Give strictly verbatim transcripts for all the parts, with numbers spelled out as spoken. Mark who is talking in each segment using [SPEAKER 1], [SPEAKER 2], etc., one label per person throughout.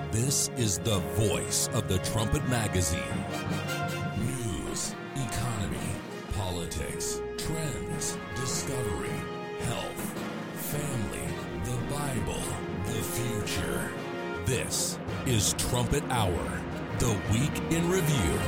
[SPEAKER 1] This is the voice of the Trumpet Magazine. News, economy, politics, trends, discovery, health, family, the Bible, the future. This is Trumpet Hour, the Week in Review.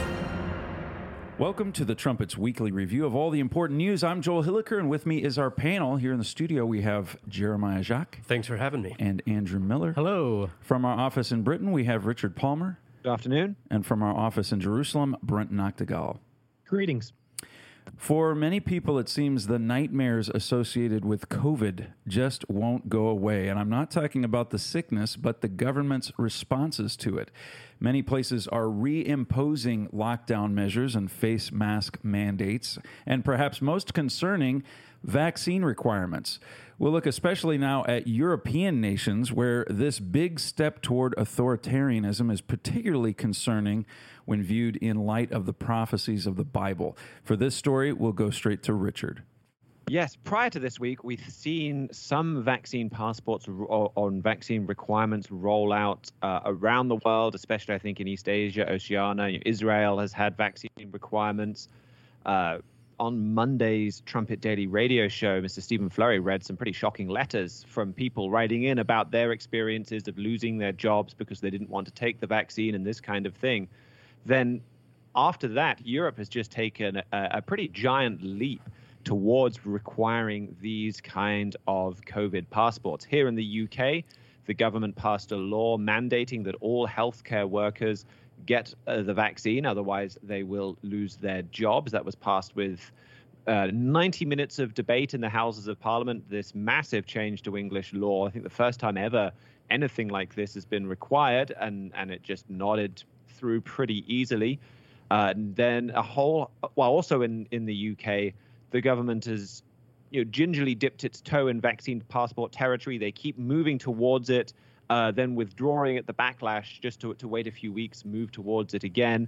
[SPEAKER 2] Welcome to the Trumpet's weekly review of all the important news. I'm Joel Hilliker, and with me is our panel. Here in the studio, we have Jeremiah Jacques.
[SPEAKER 3] Thanks for having me.
[SPEAKER 2] And Andrew Miller.
[SPEAKER 3] Hello.
[SPEAKER 2] From our office in Britain, we have Richard Palmer.
[SPEAKER 4] Good afternoon.
[SPEAKER 2] And from our office in Jerusalem, Brent Noctegal.
[SPEAKER 4] Greetings.
[SPEAKER 2] For many people, it seems the nightmares associated with COVID just won't go away. And I'm not talking about the sickness, but the government's responses to it. Many places are reimposing lockdown measures and face mask mandates, and perhaps most concerning, vaccine requirements. We'll look especially now at European nations where this big step toward authoritarianism is particularly concerning when viewed in light of the prophecies of the Bible. For this story, we'll go straight to Richard.
[SPEAKER 4] Yes, prior to this week, we've seen some vaccine passports or on vaccine requirements roll out uh, around the world, especially I think in East Asia, Oceania. Israel has had vaccine requirements. Uh, on Monday's Trumpet Daily radio show, Mister Stephen Flurry read some pretty shocking letters from people writing in about their experiences of losing their jobs because they didn't want to take the vaccine and this kind of thing. Then after that, Europe has just taken a, a pretty giant leap towards requiring these kind of COVID passports. Here in the U K, the government passed a law mandating that all healthcare workers get uh, the vaccine, otherwise they will lose their jobs. That was passed with uh, ninety minutes of debate in the Houses of Parliament, this massive change to English law. I think the first time ever anything like this has been required, and, and it just nodded through pretty easily. Uh, and then a whole, well, also in, in the U K, the government has, you know, gingerly dipped its toe in vaccine passport territory. They keep moving towards it, uh, then withdrawing at the backlash just to, to wait a few weeks, move towards it again.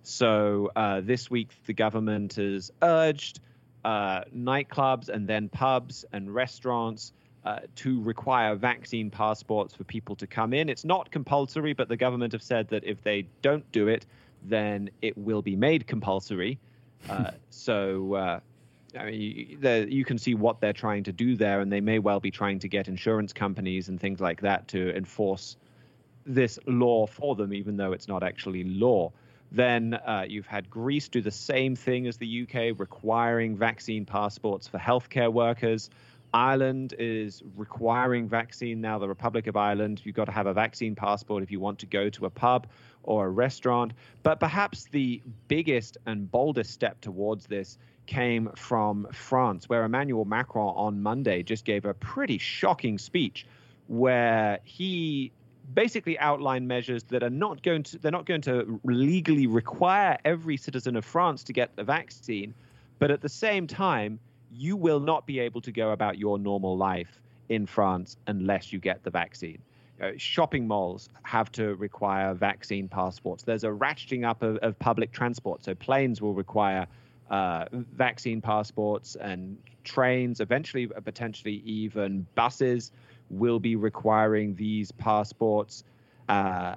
[SPEAKER 4] So uh, this week, the government has urged uh, nightclubs and then pubs and restaurants uh, to require vaccine passports for people to come in. It's not compulsory, but the government have said that if they don't do it, then it will be made compulsory. Uh, so... Uh, I mean, you, the, you can see what they're trying to do there, and they may well be trying to get insurance companies and things like that to enforce this law for them, even though it's not actually law. Then uh, you've had Greece do the same thing as the U K, requiring vaccine passports for healthcare workers. Ireland is requiring vaccine now. The Republic of Ireland, you've got to have a vaccine passport if you want to go to a pub or a restaurant. But perhaps the biggest and boldest step towards this came from France, where Emmanuel Macron on Monday just gave a pretty shocking speech where he basically outlined measures that are not going to, they're not going to legally require every citizen of France to get the vaccine, but at the same time, you will not be able to go about your normal life in France unless you get the vaccine. Uh, shopping malls have to require vaccine passports. There's a ratcheting up of, of public transport, so planes will require Uh, vaccine passports, and trains, eventually uh, potentially even buses will be requiring these passports. Uh,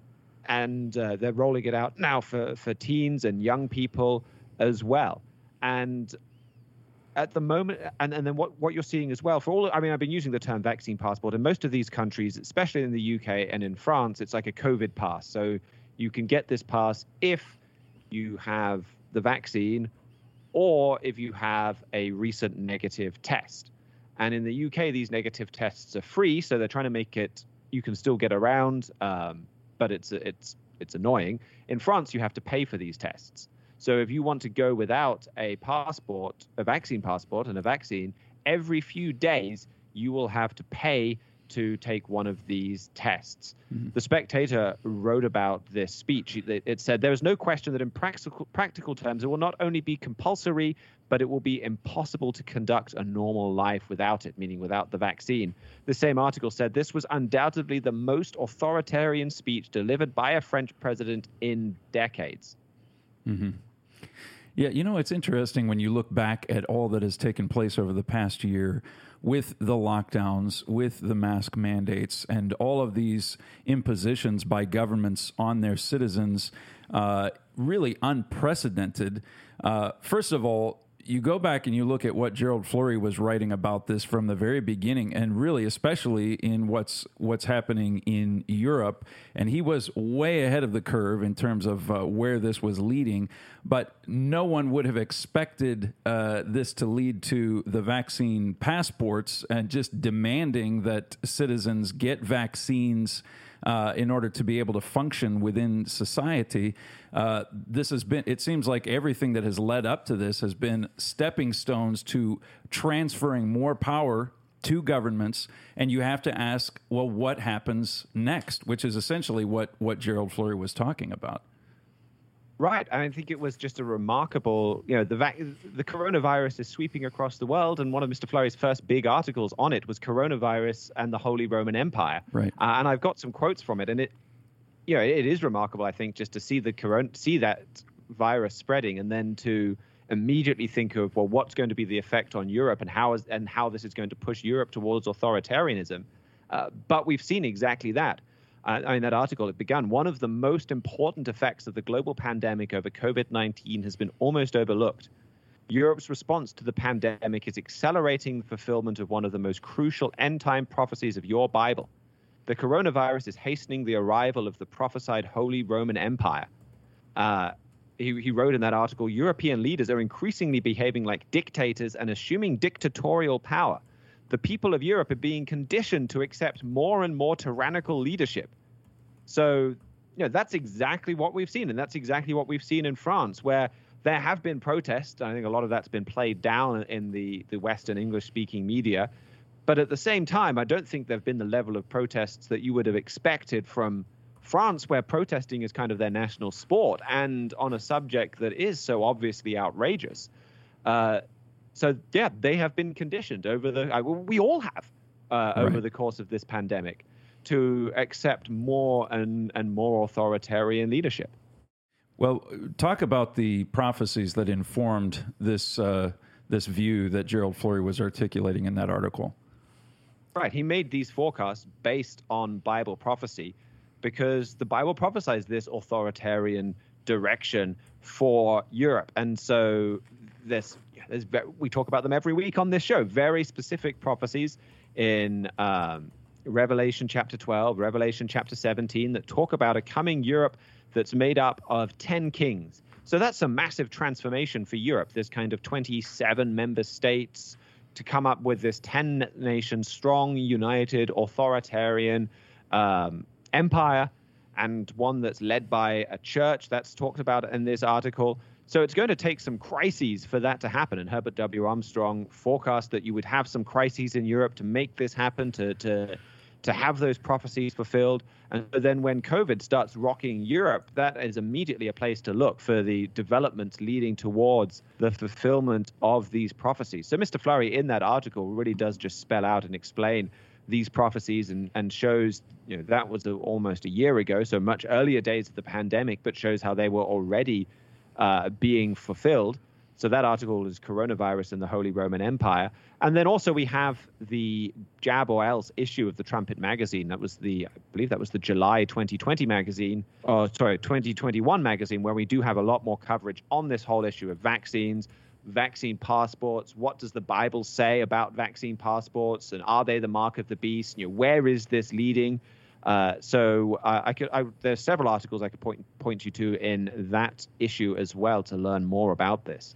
[SPEAKER 4] and uh, they're rolling it out now for, for teens and young people as well. And at the moment, and, and then what, what you're seeing as well, for all, I mean, I've been using the term vaccine passport in most of these countries, especially in the U K and in France, it's like a COVID pass. So you can get this pass if you have the vaccine or if you have a recent negative test. And in the U K, these negative tests are free, so they're trying to make it, you can still get around, um, but it's it's it's annoying. In France, you have to pay for these tests. So if you want to go without a passport, a vaccine passport and a vaccine, every few days, you will have to pay to take one of these tests. Mm-hmm. The Spectator wrote about this speech. It, it said, there is no question that in practical, practical terms, it will not only be compulsory, but it will be impossible to conduct a normal life without it, meaning without the vaccine. The same article said this was undoubtedly the most authoritarian speech delivered by a French president in decades.
[SPEAKER 2] Mm-hmm. Yeah, you know, it's interesting when you look back at all that has taken place over the past year with the lockdowns, with the mask mandates, and all of these impositions by governments on their citizens, uh, really unprecedented. Uh, first of all, you go back and you look at what Gerald Flurry was writing about this from the very beginning, and really especially in what's what's happening in Europe. And he was way ahead of the curve in terms of uh, where this was leading. But no one would have expected uh, this to lead to the vaccine passports and just demanding that citizens get vaccines Uh, in order to be able to function within society. Uh, this has been, it seems like everything that has led up to this has been stepping stones to transferring more power to governments. And you have to ask, well, what happens next? Which is essentially what, what Gerald Flurry was talking about.
[SPEAKER 4] Right. I think it was just a remarkable, you know, the vac- the coronavirus is sweeping across the world. And one of Mister Flurry's first big articles on it was Coronavirus and the Holy Roman Empire.
[SPEAKER 2] Right.
[SPEAKER 4] Uh, and I've got some quotes from it. And it, you know, it is remarkable, I think, just to see the corona, see that virus spreading and then to immediately think of, well, what's going to be the effect on Europe and how is and how this is going to push Europe towards authoritarianism. Uh, but we've seen exactly that. Uh, I mean, that article, it began, one of the most important effects of the global pandemic over COVID nineteen has been almost overlooked. Europe's response to the pandemic is accelerating the fulfillment of one of the most crucial end-time prophecies of your Bible. The coronavirus is hastening the arrival of the prophesied Holy Roman Empire. Uh, he, he wrote in that article, European leaders are increasingly behaving like dictators and assuming dictatorial power. The people of Europe are being conditioned to accept more and more tyrannical leadership. So, you know, that's exactly what we've seen. And that's exactly what we've seen in France, where there have been protests. I think a lot of that's been played down in the, the Western English-speaking media. But at the same time, I don't think there have been the level of protests that you would have expected from France, where protesting is kind of their national sport and on a subject that is so obviously outrageous. Uh, So, yeah, they have been conditioned over the, uh, we all have, uh, right. over the course of this pandemic to accept more and, and more authoritarian leadership.
[SPEAKER 2] Well, talk about the prophecies that informed this, uh, this view that Gerald Flurry was articulating in that article.
[SPEAKER 4] Right. He made these forecasts based on Bible prophecy because the Bible prophesies this authoritarian direction for Europe. And so this, there's, we talk about them every week on this show, very specific prophecies in um, Revelation chapter twelve, Revelation chapter seventeen that talk about a coming Europe that's made up of ten kings. So that's a massive transformation for Europe. There's kind of twenty-seven member states to come up with this ten nation strong, united, authoritarian um, empire, and one that's led by a church that's talked about in this article. So it's going to take some crises for that to happen. And Herbert W. Armstrong forecast that you would have some crises in Europe to make this happen, to to to have those prophecies fulfilled. And then when COVID starts rocking Europe, that is immediately a place to look for the developments leading towards the fulfillment of these prophecies. So Mister Flurry in that article really does just spell out and explain these prophecies and, and shows, you know, that was a, almost a year ago, so much earlier days of the pandemic, but shows how they were already uh, being fulfilled. So that article is Coronavirus and the Holy Roman Empire. And then also we have the Jab or Else issue of the Trumpet magazine. That was the, I believe that was the July twenty twenty magazine, or sorry, twenty twenty-one magazine, where we do have a lot more coverage on this whole issue of vaccines, vaccine passports. What does the Bible say about vaccine passports? And are they the mark of the beast? You know, where is this leading? Uh, so uh, I could, I, there's several articles I could point point you to in that issue as well to learn more about this.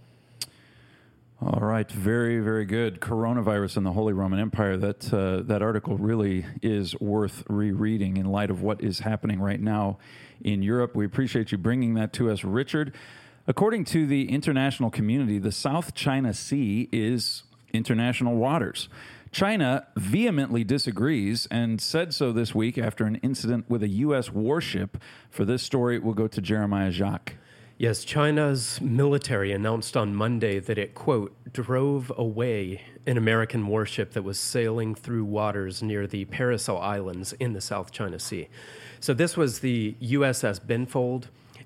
[SPEAKER 2] All right, very, very good. Coronavirus and the Holy Roman Empire. That uh, that article really is worth rereading in light of what is happening right now in Europe. We appreciate you bringing that to us, Richard. According to the international community, the South China Sea is international waters. China vehemently disagrees and said so this week after an incident with a U S warship. For this story, we'll go to Jeremiah Jacques.
[SPEAKER 3] Yes, China's military announced on Monday that it, quote, drove away an American warship that was sailing through waters near the Paracel Islands in the South China Sea. So this was the U S S Benfold,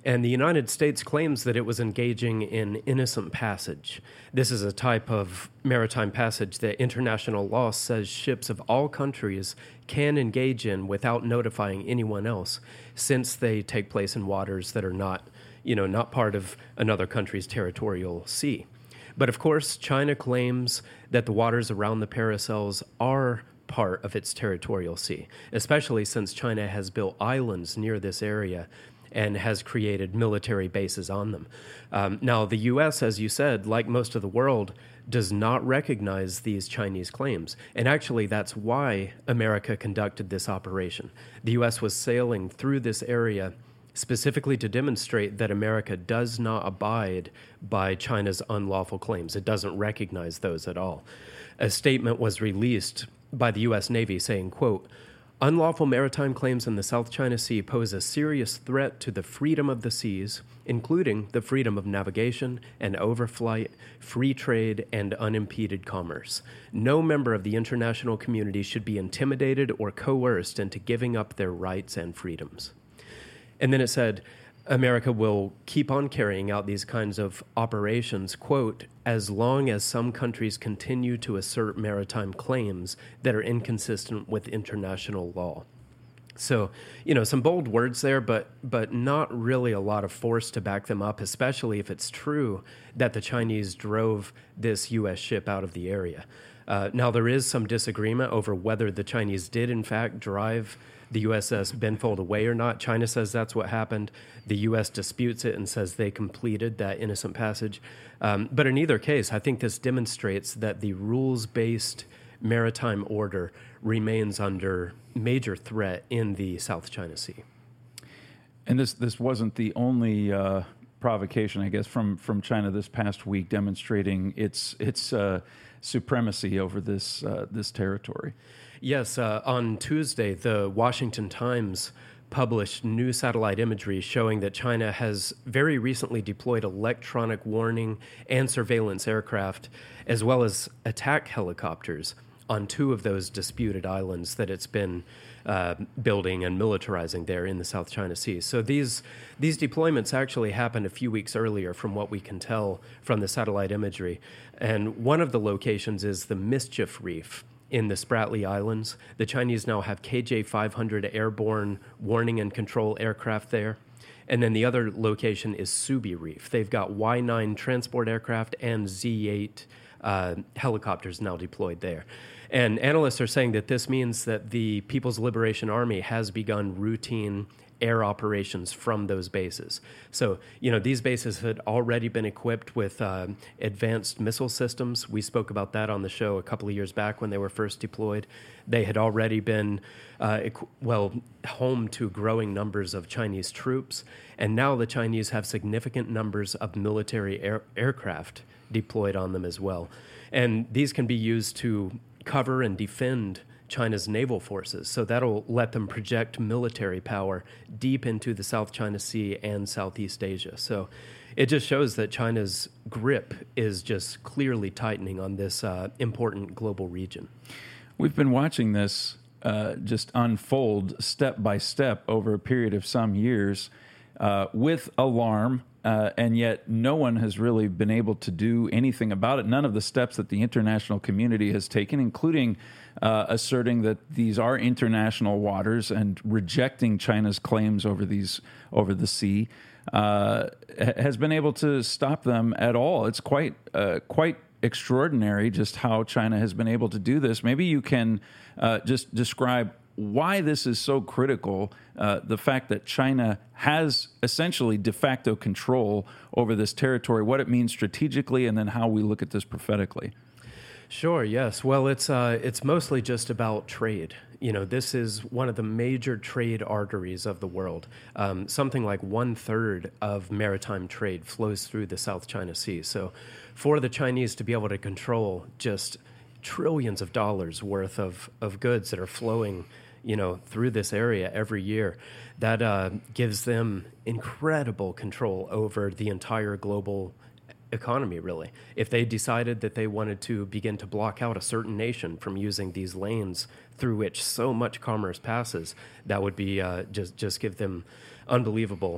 [SPEAKER 3] And the United States claims that it was engaging in innocent passage. This is a type of maritime passage that international law says ships of all countries can engage in without notifying anyone else, since they take place in waters that are not, you know, not part of another country's territorial sea. But of course, China claims that the waters around the Paracels are part of its territorial sea, especially since China has built islands near this area and has created military bases on them. Um, now, the U S, as you said, like most of the world, does not recognize these Chinese claims. And actually, that's why America conducted this operation. The U S was sailing through this area specifically to demonstrate that America does not abide by China's unlawful claims. It doesn't recognize those at all. A statement was released by the U S Navy saying, quote, "Unlawful maritime claims in the South China Sea pose a serious threat to the freedom of the seas, including the freedom of navigation and overflight, free trade, and unimpeded commerce. No member of the international community should be intimidated or coerced into giving up their rights and freedoms." And then it said, America will keep on carrying out these kinds of operations, quote, "as long as some countries continue to assert maritime claims that are inconsistent with international law." So, you know, some bold words there, but but not really a lot of force to back them up, especially if it's true that the Chinese drove this U S ship out of the area. Uh, now, there is some disagreement over whether the Chinese did, in fact, drive the U S S Benfold away or not. China says that's what happened. The U S disputes it and says they completed that innocent passage. Um, but in either case, I think this demonstrates that the rules-based maritime order remains under major threat in the South China Sea.
[SPEAKER 2] And this this wasn't the only uh, provocation, I guess, from, from China this past week, demonstrating its its uh, supremacy over this uh, this territory.
[SPEAKER 3] Yes, uh, on Tuesday, the Washington Times published new satellite imagery showing that China has very recently deployed electronic warning and surveillance aircraft, as well as attack helicopters, on two of those disputed islands that it's been uh, building and militarizing there in the South China Sea. So these these deployments actually happened a few weeks earlier, from what we can tell from the satellite imagery. And one of the locations is the Mischief Reef in the Spratly Islands. The Chinese now have K J five hundred airborne warning and control aircraft there. And then the other location is Subi Reef. They've got Y nine transport aircraft and Z eight uh, helicopters now deployed there. And analysts are saying that this means that the People's Liberation Army has begun routine air operations from those bases. So, you know, these bases had already been equipped with uh, advanced missile systems. We spoke about that on the show a couple of years back when they were first deployed. They had already been, uh, equ- well, home to growing numbers of Chinese troops. And now the Chinese have significant numbers of military air- aircraft deployed on them as well. And these can be used to cover and defend China's naval forces. So that'll let them project military power deep into the South China Sea and Southeast Asia. So it just shows that China's grip is just clearly tightening on this uh, important global region.
[SPEAKER 2] We've been watching this uh, just unfold step by step over a period of some years uh, with alarm. Uh, and yet no one has really been able to do anything about it. None of the steps that the international community has taken, including uh, asserting that these are international waters and rejecting China's claims over these over the sea, uh, has been able to stop them at all. It's quite uh, quite extraordinary just how China has been able to do this. Maybe you can uh, just describe why this is so critical, uh, the fact that China has essentially de facto control over this territory, what it means strategically, and then how we look at this prophetically.
[SPEAKER 3] Sure, yes. Well, it's uh, it's mostly just about trade. You know, this is one of the major trade arteries of the world. Um, something like one-third of maritime trade flows through the South China Sea. So for the Chinese to be able to control just trillions of dollars worth of, of goods that are flowing, you know, through this area every year, that uh, gives them incredible control over the entire global economy, really. If they decided that they wanted to begin to block out a certain nation from using these lanes through which so much commerce passes, that would be uh, just just give them unbelievable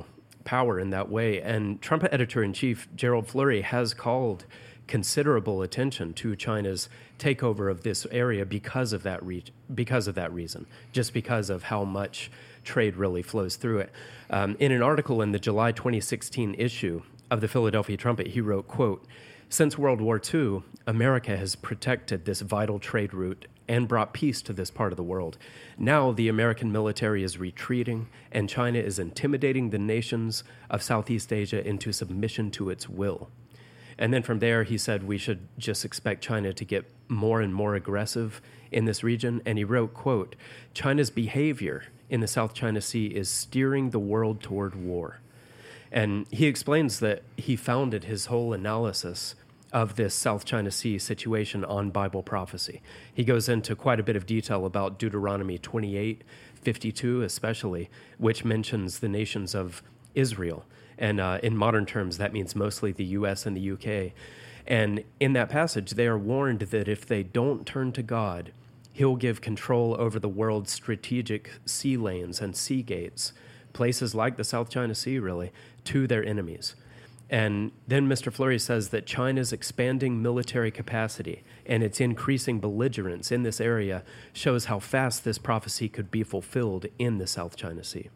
[SPEAKER 3] power in that way. And Trump editor-in-chief Gerald Flurry has called considerable attention to China's takeover of this area because of that re- because of that reason, just because of how much trade really flows through it. Um, in an article in the July twenty sixteen issue of the Philadelphia Trumpet, he wrote, quote, "Since World War Two, America has protected this vital trade route and brought peace to this part of the world. Now the American military is retreating, and China is intimidating the nations of Southeast Asia into submission to its will." And then from there, he said we should just expect China to get more and more aggressive in this region. And he wrote, quote, "China's behavior in the South China Sea is steering the world toward war." And he explains that he founded his whole analysis of this South China Sea situation on Bible prophecy. He goes into quite a bit of detail about Deuteronomy twenty-eight fifty-two especially, which mentions the nations of Israel. And uh, in modern terms, that means mostly the U S and the U K. And in that passage, they are warned that if they don't turn to God, he'll give control over the world's strategic sea lanes and sea gates, places like the South China Sea, really, to their enemies. And then Mister Flurry says that China's expanding military capacity and its increasing belligerence in this area shows how fast this prophecy could be fulfilled in the South China Sea.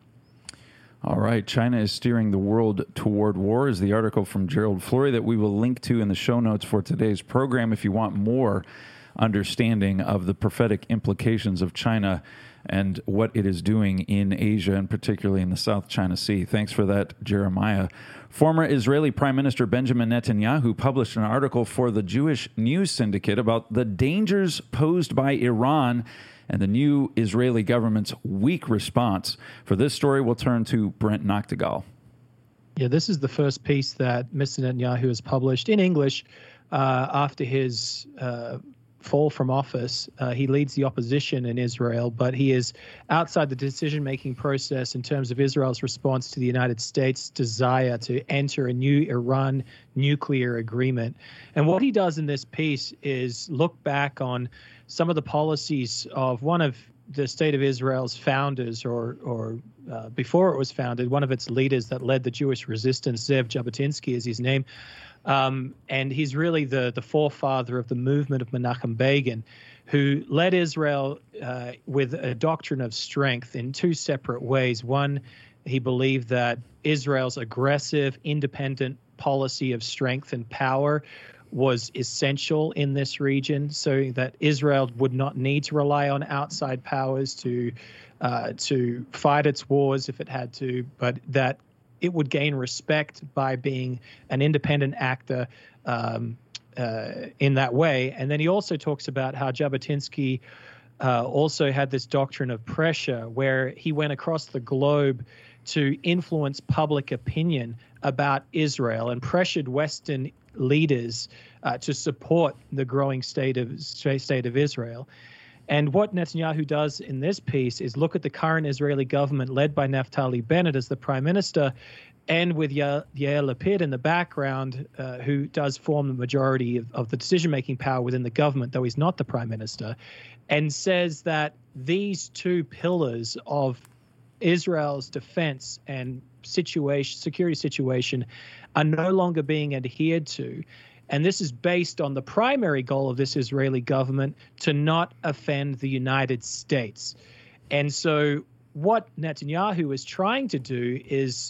[SPEAKER 2] All right, China is steering the world toward war is the article from Gerald Flurry that we will link to in the show notes for today's program if you want more understanding of the prophetic implications of China and what it is doing in Asia and particularly in the South China Sea. Thanks for that, Jeremiah. Former Israeli Prime Minister Benjamin Netanyahu published an article for the Jewish News Syndicate about the dangers posed by Iran and the new Israeli government's weak response. For this story, we'll turn to Brent Noctegal.
[SPEAKER 5] Yeah, this is the first piece that Mister Netanyahu has published in English uh, after his uh, fall from office. Uh, he leads the opposition in Israel, but he is outside the decision-making process in terms of Israel's response to the United States' desire to enter a new Iran nuclear agreement. And what he does in this piece is look back on some of the policies of one of the State of Israel's founders, or or uh, before it was founded, one of its leaders that led the Jewish resistance, Zev Jabotinsky is his name. Um, and he's really the, the forefather of the movement of Menachem Begin, who led Israel uh, with a doctrine of strength in two separate ways. One, he believed that Israel's aggressive, independent policy of strength and power was essential in this region, so that Israel would not need to rely on outside powers to uh, to fight its wars if it had to, but that it would gain respect by being an independent actor um, uh, in that way. And then he also talks about how Jabotinsky uh, also had this doctrine of pressure, where he went across the globe to influence public opinion about Israel and pressured Western leaders uh, to support the growing state of state of Israel. And what Netanyahu does in this piece is look at the current Israeli government led by Naftali Bennett as the prime minister, and with Ya- Yair Lapid in the background, uh, who does form the majority of, of the decision-making power within the government, though he's not the prime minister, and says that these two pillars of Israel's defense and situation, security situation are no longer being adhered to. And this is based on the primary goal of this Israeli government to not offend the United States. And so what Netanyahu is trying to do is,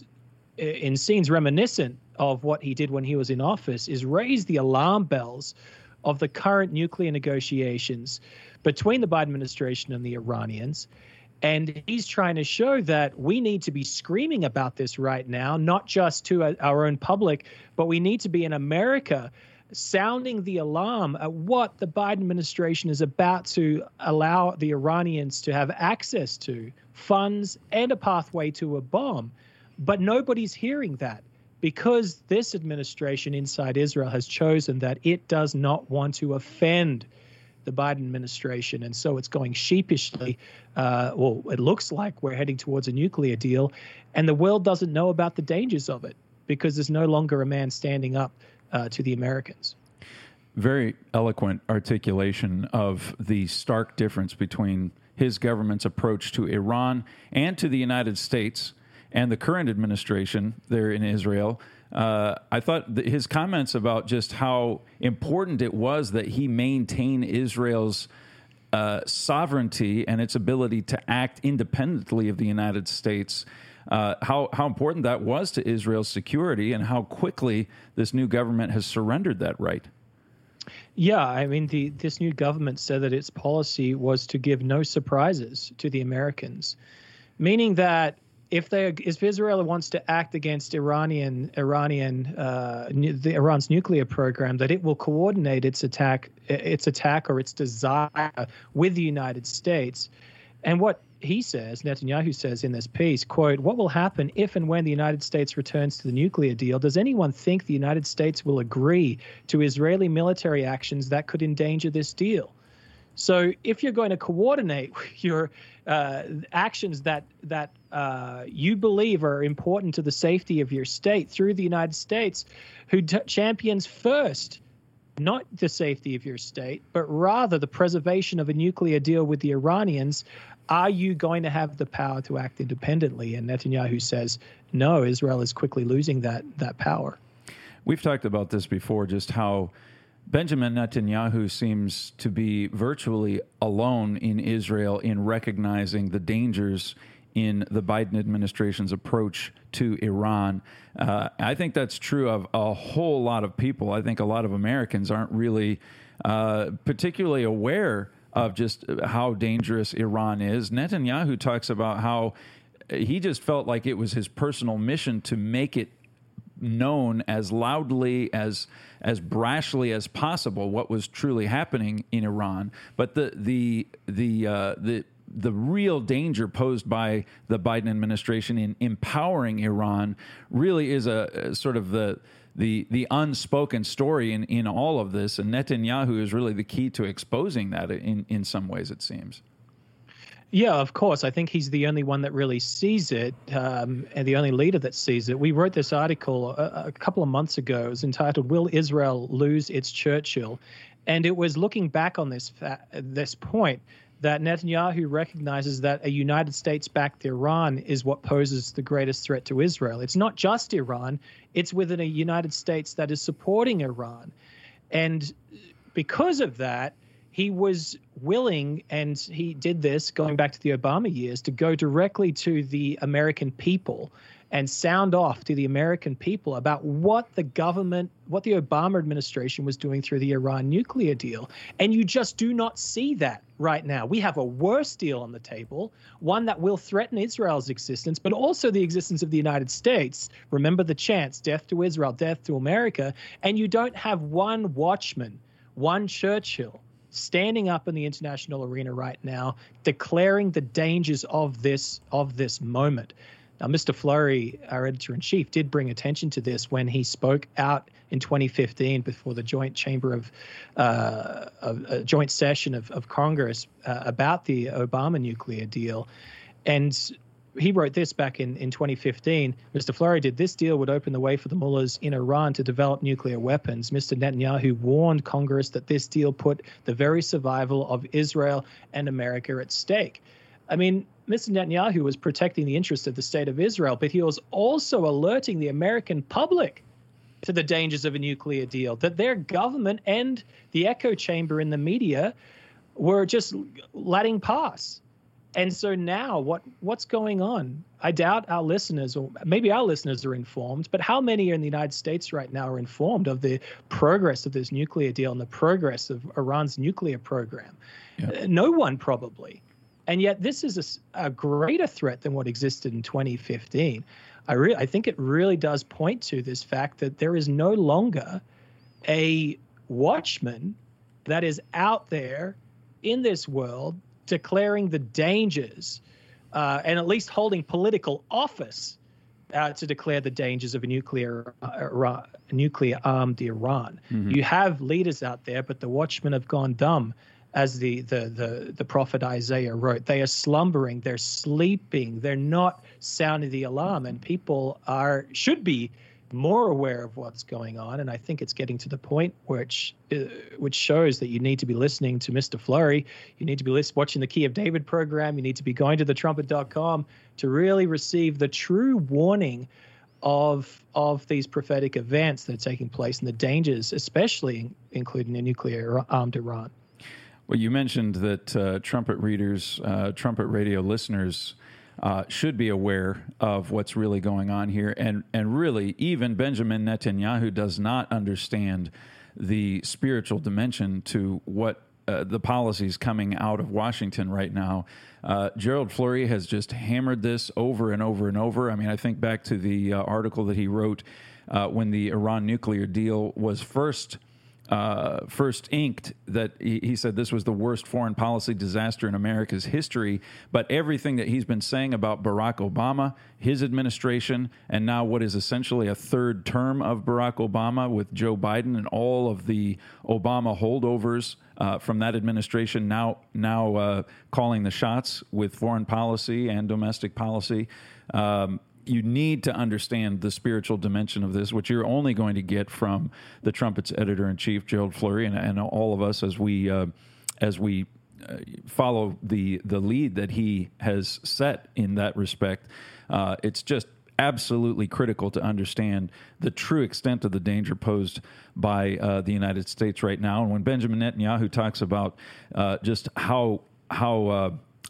[SPEAKER 5] in scenes reminiscent of what he did when he was in office, is raise the alarm bells of the current nuclear negotiations between the Biden administration and the Iranians. And he's trying to show that we need to be screaming about this right now, not just to our own public, but we need to be in America sounding the alarm at what the Biden administration is about to allow the Iranians to have access to, funds and a pathway to a bomb. But nobody's hearing that, because this administration inside Israel has chosen that it does not want to offend the Biden administration. And so it's going sheepishly. Uh, well, it looks like we're heading towards a nuclear deal, and the world doesn't know about the dangers of it because there's no longer a man standing up uh, to the Americans.
[SPEAKER 2] Very eloquent articulation of the stark difference between his government's approach to Iran and to the United States. and the current administration there in Israel. Uh, I thought that his comments about just how important it was that he maintain Israel's uh, sovereignty and its ability to act independently of the United States, uh, how, how important that was to Israel's security and how quickly this new government has surrendered that right.
[SPEAKER 5] Yeah, I mean, the this new government said that its policy was to give no surprises to the Americans, meaning that if they if Israel wants to act against Iranian Iranian uh, the Iran's nuclear program, that it will coordinate its attack its attack or its desire with the United States. And what he says, Netanyahu says in this piece, quote, "What will happen if and when the United States returns to the nuclear deal? Does anyone think the United States will agree to Israeli military actions that could endanger this deal?" So if you're going to coordinate your uh, actions that that uh, you believe are important to the safety of your state through the United States, who t- champions first not the safety of your state, but rather the preservation of a nuclear deal with the Iranians, are you going to have the power to act independently? And Netanyahu says, no, Israel is quickly losing that that power.
[SPEAKER 2] We've talked about this before, just how Benjamin Netanyahu seems to be virtually alone in Israel in recognizing the dangers in the Biden administration's approach to Iran. Uh, I think that's true of a whole lot of people. I think a lot of Americans aren't really uh, particularly aware of just how dangerous Iran is. Netanyahu talks about how he just felt like it was his personal mission to make it known as loudly, as as brashly as possible what was truly happening in Iran. But the the the uh, the the real danger posed by the Biden administration in empowering Iran really is a, a sort of the the the unspoken story in, in all of this, and Netanyahu is really the key to exposing that in, in some ways, it seems.
[SPEAKER 5] Yeah, of course. I think he's the only one that really sees it, um, and the only leader that sees it. We wrote this article a, a couple of months ago. It was entitled, "Will Israel Lose Its Churchill?" And it was looking back on this fa- this point that Netanyahu recognizes that a United States-backed Iran is what poses the greatest threat to Israel. It's not just Iran. It's within a United States that is supporting Iran. And because of that, he was willing, and he did this going back to the Obama years, to go directly to the American people and sound off to the American people about what the government, what the Obama administration was doing through the Iran nuclear deal. And you just do not see that right now. We have a worse deal on the table, one that will threaten Israel's existence, but also the existence of the United States. Remember the chants, death to Israel, death to America. And you don't have one watchman, one Churchill, standing up in the international arena right now, declaring the dangers of this of this moment. Now, Mister Fleury, our editor-in-chief, did bring attention to this when he spoke out in twenty fifteen before the joint chamber of, uh, of a joint session of, of Congress uh, about the Obama nuclear deal. And he wrote this back in, in twenty fifteen. Mister Fleury did, "This deal would open the way for the mullahs in Iran to develop nuclear weapons. Mister Netanyahu warned Congress that this deal put the very survival of Israel and America at stake." I mean, Mister Netanyahu was protecting the interests of the state of Israel, but he was also alerting the American public to the dangers of a nuclear deal, that their government and the echo chamber in the media were just letting pass. And so now what what's going on? I doubt our listeners, or maybe our listeners, are informed, but how many in the United States right now are informed of the progress of this nuclear deal and the progress of Iran's nuclear program? Yeah. No one, probably. And yet this is a, a greater threat than what existed in twenty fifteen. I, re- I think it really does point to this fact that there is no longer a watchman that is out there in this world declaring the dangers uh, and at least holding political office uh, to declare the dangers of a nuclear uh, Iran, nuclear armed Iran. Mm-hmm. You have leaders out there, but the watchmen have gone dumb, as the, the the the prophet Isaiah wrote. They are slumbering, they're sleeping, they're not sounding the alarm, and people are should be more aware of what's going on. And I think it's getting to the point which uh, which shows that you need to be listening to Mister Fleury. You need to be list- watching the Key of David program. You need to be going to the trumpet dot com to really receive the true warning of of these prophetic events that are taking place and the dangers, especially including a nuclear-armed Iran.
[SPEAKER 2] Well, you mentioned that uh, trumpet readers, uh, trumpet radio listeners uh, should be aware of what's really going on here. And, and really, even Benjamin Netanyahu does not understand the spiritual dimension to what uh, the policies coming out of Washington right now. Uh, Gerald Fleury has just hammered this over and over and over. I mean, I think back to the uh, article that he wrote uh, when the Iran nuclear deal was first Uh, first inked, that he, he said this was the worst foreign policy disaster in America's history. But everything that he's been saying about Barack Obama, his administration, and now what is essentially a third term of Barack Obama with Joe Biden and all of the Obama holdovers uh, from that administration now now uh, calling the shots with foreign policy and domestic policy. Um, You need to understand the spiritual dimension of this, which you're only going to get from the Trumpet's editor-in-chief, Gerald Fleury, and, and all of us as we uh, as we uh, follow the the lead that he has set in that respect. Uh, it's just absolutely critical to understand the true extent of the danger posed by uh, the United States right now. And when Benjamin Netanyahu talks about uh, just how how uh,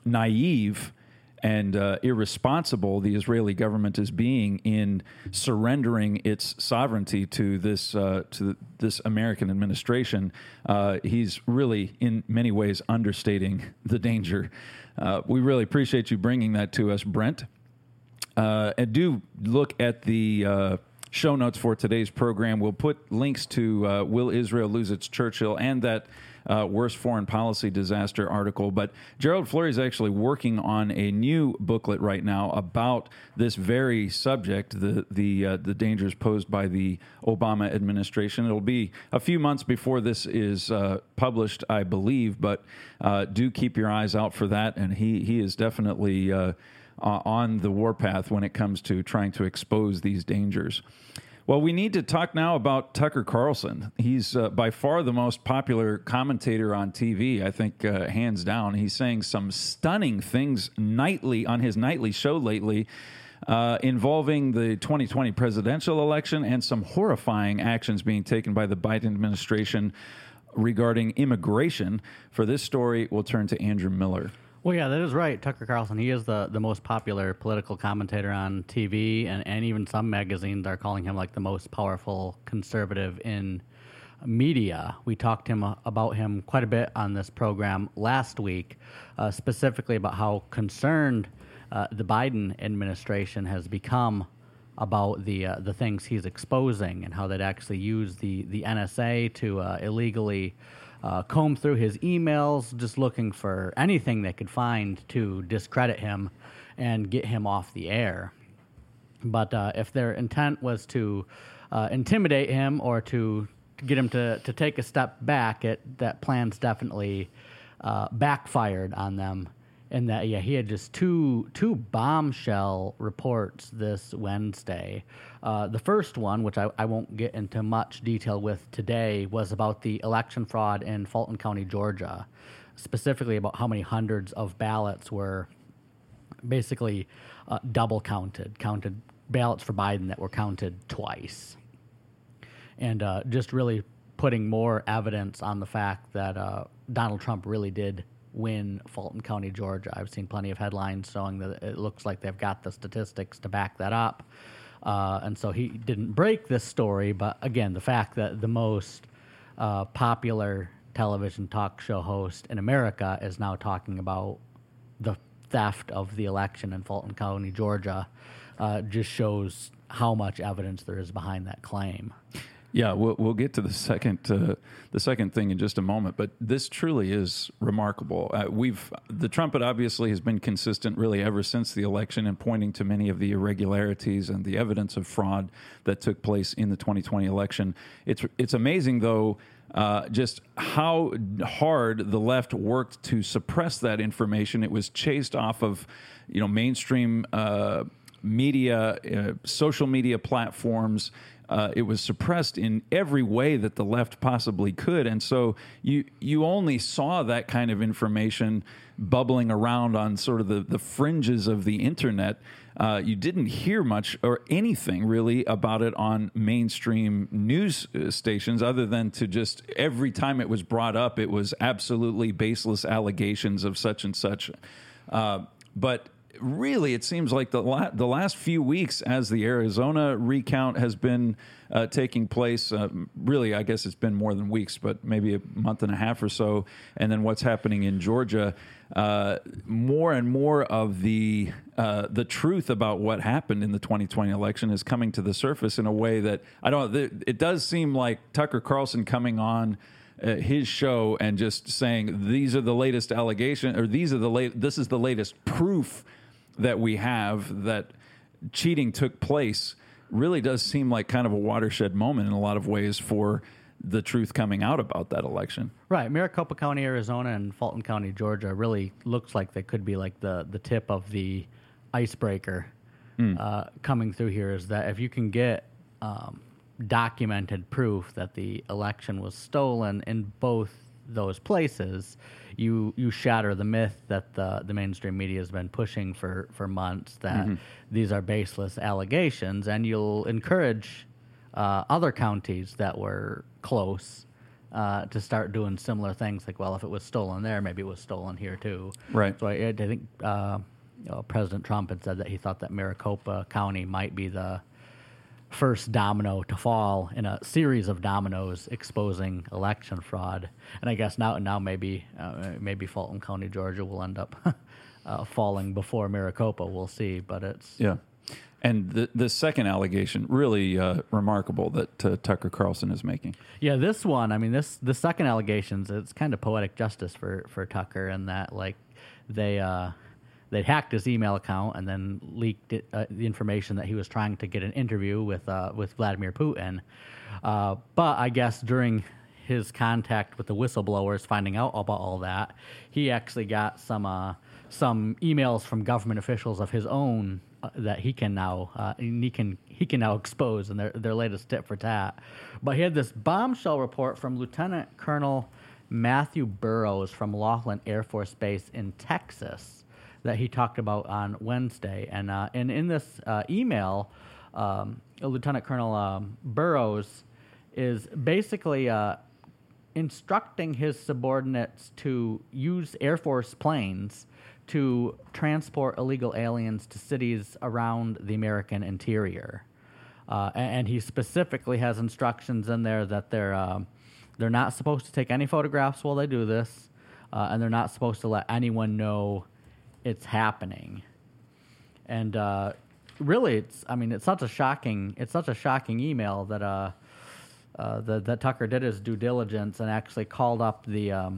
[SPEAKER 2] naive and uh, irresponsible the Israeli government is being in surrendering its sovereignty to this uh, to this American administration, uh, he's really, in many ways, understating the danger. Uh, we really appreciate you bringing that to us, Brent. Uh, and do look at the uh, show notes for today's program. We'll put links to uh, Will Israel Lose Its Churchill and that Uh, worst foreign policy disaster article. But Gerald Fleury is actually working on a new booklet right now about this very subject, the the uh, the dangers posed by the Obama administration. It'll be a few months before this is uh, published, I believe, but uh, do keep your eyes out for that. And he he is definitely uh, uh, on the warpath when it comes to trying to expose these dangers. Well, we need to talk now about Tucker Carlson. He's uh, by far the most popular commentator on T V, I think, uh, hands down. He's saying some stunning things nightly on his nightly show lately uh, involving the twenty twenty presidential election and some horrifying actions being taken by the Biden administration regarding immigration. For this story, we'll turn to Andrew Miller.
[SPEAKER 6] Well, yeah, that is right. Tucker Carlson, he is the, the most popular political commentator on T V, and, and even some magazines are calling him like the most powerful conservative in media. We talked him uh, about him quite a bit on this program last week, uh, specifically about how concerned uh, the Biden administration has become about the uh, the things he's exposing and how they'd actually use the, the N S A to uh, illegally Uh, comb through his emails, just looking for anything they could find to discredit him and get him off the air. But uh, if their intent was to uh, intimidate him or to get him to, to take a step back, it, that plan's definitely uh, backfired on them. And that, yeah, he had just two two bombshell reports this Wednesday. Uh, the first one, which I, I won't get into much detail with today, was about the election fraud in Fulton County, Georgia, specifically about how many hundreds of ballots were basically uh, double counted, counted ballots for Biden that were counted twice. And uh, just really putting more evidence on the fact that uh, Donald Trump really did win Fulton County, Georgia. I've seen plenty of headlines showing that it looks like they've got the statistics to back that up. Uh, and so he didn't break this story, but again, the fact that the most uh, popular television talk show host in America is now talking about the theft of the election in Fulton County, Georgia, uh, just shows how much evidence there is behind that claim.
[SPEAKER 2] Yeah, we'll we'll get to the second uh, the second thing in just a moment, but this truly is remarkable. Uh, we've the Trumpet obviously has been consistent really ever since the election in pointing to many of the irregularities and the evidence of fraud that took place in the twenty twenty election. It's it's amazing though. Uh, just how hard the left worked to suppress that information. It was chased off of, you know, mainstream uh, media, uh, social media platforms. Uh, it was suppressed in every way that the left possibly could, and so you you only saw that kind of information bubbling around on sort of the, the fringes of the internet. Uh, you didn't hear much or anything really about it on mainstream news stations, other than to just every time it was brought up, it was absolutely baseless allegations of such and such. Uh, but really, it seems like the la- the last few weeks, as the Arizona recount has been uh, taking place, uh, really, I guess it's been more than weeks, but maybe a month and a half or so, and then what's happening in Georgia, uh, more and more of the uh, the truth about what happened in the twenty twenty election is coming to the surface in a way that I don't. Th- it does seem like Tucker Carlson coming on Uh, his show and just saying these are the latest allegation, or these are the late. This is the latest proof that we have that cheating took place. Really does seem like kind of a watershed moment in a lot of ways for the truth coming out about that election.
[SPEAKER 6] Right, Maricopa County, Arizona, and Fulton County, Georgia, really looks like they could be like the the tip of the icebreaker mm. uh, coming through here. Is that if you can get um, documented proof that the election was stolen in both those places, you you shatter the myth that the the mainstream media has been pushing for, for months that mm-hmm. these are baseless allegations, and you'll encourage uh, other counties that were close uh, to start doing similar things. Like, well, if it was stolen there, maybe it was stolen here too.
[SPEAKER 2] Right.
[SPEAKER 6] So I, I think uh, you know, President Trump had said that he thought that Maricopa County might be the first domino to fall in a series of dominoes exposing election fraud. And I guess now now maybe uh, maybe Fulton County, Georgia will end up uh, falling before Maricopa. We'll see, but it's...
[SPEAKER 2] Yeah. And the the second allegation, really uh, remarkable that uh, Tucker Carlson is making.
[SPEAKER 6] Yeah, this one, I mean, this the second allegations, it's kind of poetic justice for, for Tucker in that, like, they... Uh, They hacked his email account and then leaked it, uh, the information that he was trying to get an interview with uh, with Vladimir Putin. Uh, but I guess during his contact with the whistleblowers, finding out about all that, he actually got some uh, some emails from government officials of his own uh, that he can now uh, he can he can now expose in their their latest tit for tat. But he had this bombshell report from Lieutenant Colonel Matthew Burrows from Laughlin Air Force Base in Texas that he talked about on Wednesday. And uh, and in this uh, email, um, Lieutenant Colonel um, Burrows is basically uh, instructing his subordinates to use Air Force planes to transport illegal aliens to cities around the American interior. Uh, and, and he specifically has instructions in there that they're, uh, they're not supposed to take any photographs while they do this, uh, and they're not supposed to let anyone know it's happening. And uh, really, it's I mean, it's such a shocking it's such a shocking email that uh, uh, the, that Tucker did his due diligence and actually called up the um,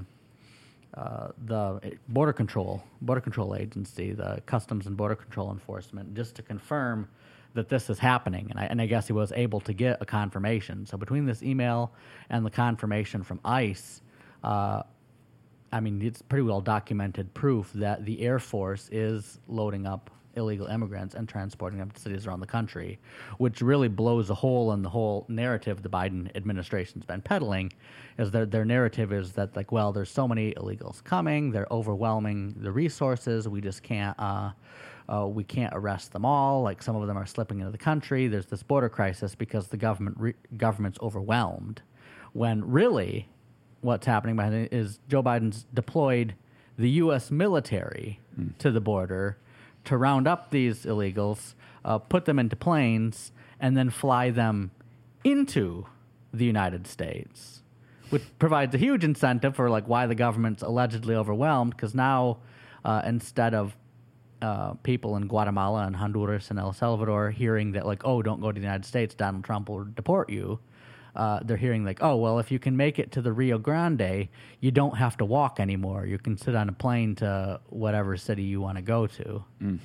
[SPEAKER 6] uh, the border control border control agency, the Customs and Border Control Enforcement, just to confirm that this is happening. And I and I guess he was able to get a confirmation. So between this email and the confirmation from ICE, Uh, I mean, it's pretty well documented proof that the Air Force is loading up illegal immigrants and transporting them to cities around the country, which really blows a hole in the whole narrative the Biden administration's been peddling. Is that their narrative is that, like, well, there's so many illegals coming, they're overwhelming the resources, we just can't, uh, uh, we can't arrest them all. Like, some of them are slipping into the country. There's this border crisis because the government re- government's overwhelmed. When really, what's happening behind it is Joe Biden's deployed the U S military mm. to the border to round up these illegals, uh, put them into planes, and then fly them into the United States, which provides a huge incentive for like why the government's allegedly overwhelmed, because now uh, instead of uh, people in Guatemala and Honduras and El Salvador hearing that, like, oh, don't go to the United States, Donald Trump will deport you, Uh, they're hearing like, oh, well, if you can make it to the Rio Grande, you don't have to walk anymore. You can sit on a plane to whatever city you want to go to. Mm.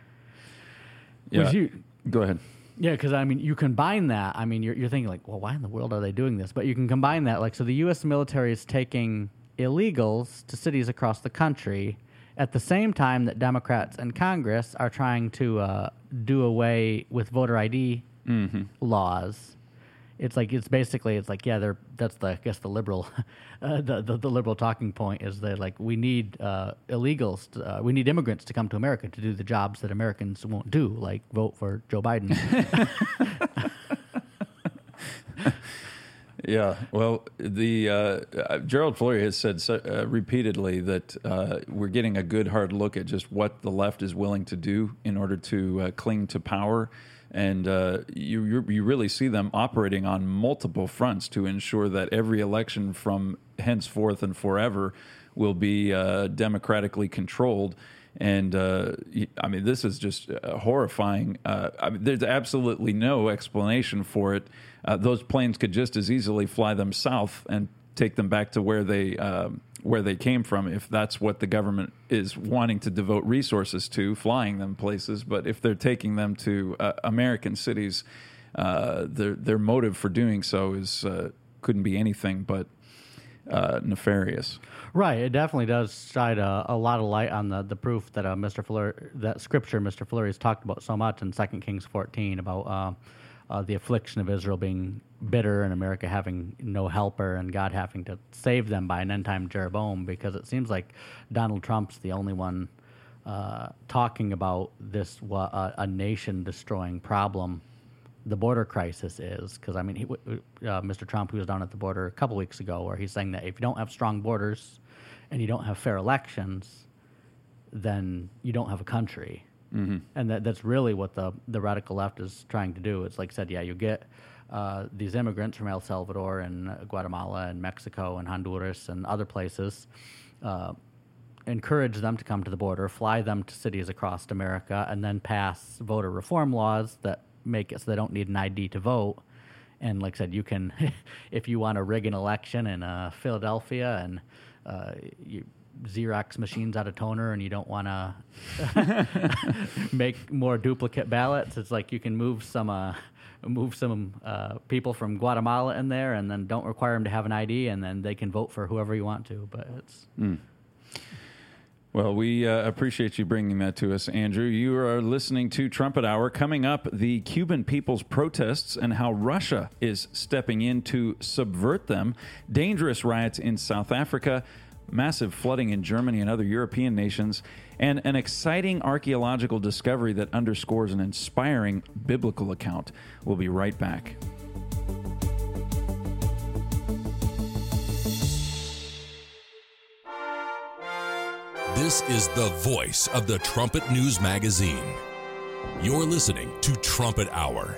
[SPEAKER 2] Yeah. You, go ahead.
[SPEAKER 6] Yeah, because, I mean, you combine that. I mean, you're, you're thinking like, well, why in the world are they doing this? But you can combine that. Like, so the U S military is taking illegals to cities across the country, at the same time that Democrats in Congress are trying to uh, do away with voter I D mm-hmm. laws. It's like it's basically it's like yeah they're that's the I guess the liberal uh, the, the the liberal talking point is that like we need uh, illegals to, uh, we need immigrants to come to America to do the jobs that Americans won't do, like vote for Joe Biden.
[SPEAKER 2] Yeah, well, the uh, uh, Gerald Flurry has said so, uh, repeatedly that uh, we're getting a good hard look at just what the left is willing to do in order to uh, cling to power. And uh, you, you you really see them operating on multiple fronts to ensure that every election from henceforth and forever will be uh, democratically controlled. And uh, I mean, this is just uh, horrifying. Uh, I mean, there's absolutely no explanation for it. Uh, those planes could just as easily fly them south and take them back to where they uh, where they came from, if that's what the government is wanting to devote resources to, flying them places. But if they're taking them to uh, American cities, uh, their their motive for doing so is uh, couldn't be anything but uh, nefarious.
[SPEAKER 6] Right, it definitely does shine a, a lot of light on the, the proof that uh, Mister Fleury, that scripture Mister Fleury has talked about so much in Second Kings fourteen about uh, uh, the affliction of Israel being bitter and America having no helper and God having to save them by an end-time Jeroboam, because it seems like Donald Trump's the only one uh, talking about this uh, a nation-destroying problem the border crisis is. Because, I mean, he, uh, Mister Trump, who was down at the border a couple weeks ago, where he's saying that if you don't have strong borders and you don't have fair elections, then you don't have a country. Mm-hmm. And that, that's really what the, the radical left is trying to do. It's like I said, yeah, you get uh, these immigrants from El Salvador and Guatemala and Mexico and Honduras and other places, uh, encourage them to come to the border, fly them to cities across America, and then pass voter reform laws that make it so they don't need an I D to vote. And like I said, you can, if you want to rig an election in uh, Philadelphia and uh, you Xerox machines out of toner and you don't want to make more duplicate ballots, it's like you can move some uh, move some uh, people from Guatemala in there and then don't require them to have an I D, and then they can vote for whoever you want to. But it's... Mm.
[SPEAKER 2] Well, we uh, appreciate you bringing that to us, Andrew. You are listening to Trumpet Hour. Coming up, the Cuban people's protests and how Russia is stepping in to subvert them, dangerous riots in South Africa, massive flooding in Germany and other European nations, and an exciting archaeological discovery that underscores an inspiring biblical account. We'll be right back.
[SPEAKER 1] This is the voice of the Trumpet News Magazine. You're listening to Trumpet Hour.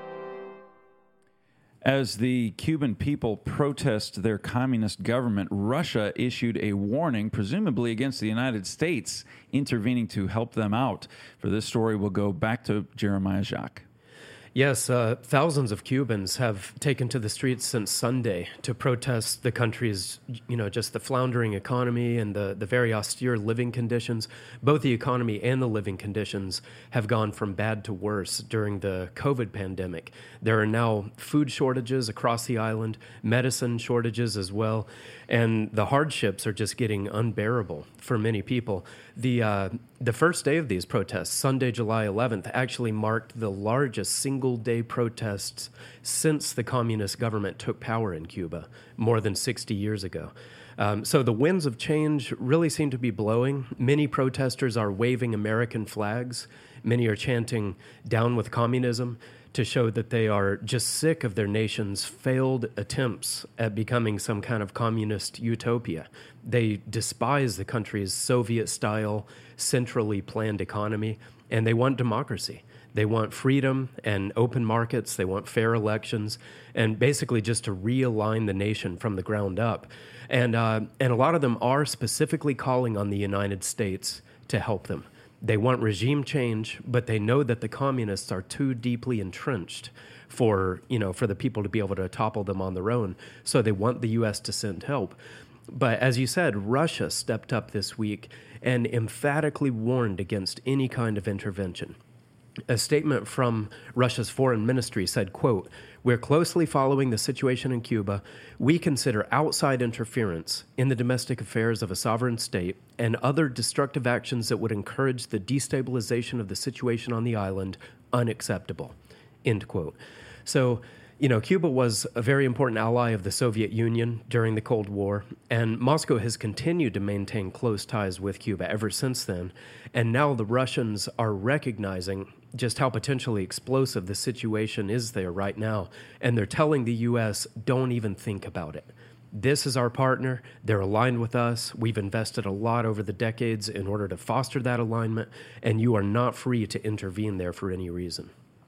[SPEAKER 2] As the Cuban people protest their communist government, Russia issued a warning, presumably against the United States, intervening to help them out. For this story, we'll go back to Jeremiah Jacques.
[SPEAKER 3] Yes, uh, thousands of Cubans have taken to the streets since Sunday to protest the country's, you know, just the floundering economy and the, the very austere living conditions. Both the economy and the living conditions have gone from bad to worse during the COVID pandemic. There are now food shortages across the island, medicine shortages as well, and the hardships are just getting unbearable for many people. The uh, the first day of these protests, Sunday, July eleventh, actually marked the largest single-day protests since the communist government took power in Cuba more than sixty years ago. Um, so the winds of change really seem to be blowing. Many protesters are waving American flags. Many are chanting "Down with communism," to show that they are just sick of their nation's failed attempts at becoming some kind of communist utopia. They despise the country's Soviet-style, centrally planned economy, and they want democracy. They want freedom and open markets. They want fair elections, and basically just to realign the nation from the ground up. And uh, and a lot of them are specifically calling on the United States to help them. They want regime change, but they know that the communists are too deeply entrenched for, you know, for the people to be able to topple them on their own. So they want the U S to send help. But as you said, Russia stepped up this week and emphatically warned against any kind of intervention. A statement from Russia's foreign ministry said, quote, "We're closely following the situation in Cuba. We consider outside interference in the domestic affairs of a sovereign state and other destructive actions that would encourage the destabilization of the situation on the island unacceptable," end quote. So, you know, Cuba was a very important ally of the Soviet Union during the Cold War, and Moscow has continued to maintain close ties with Cuba ever since then. And now the Russians are recognizing just how potentially explosive the situation is there right now, and they're telling the U S, don't even think about it. This is our partner. They're aligned with us. We've invested a lot over the decades in order to foster that alignment, and you are not free to intervene there for any reason.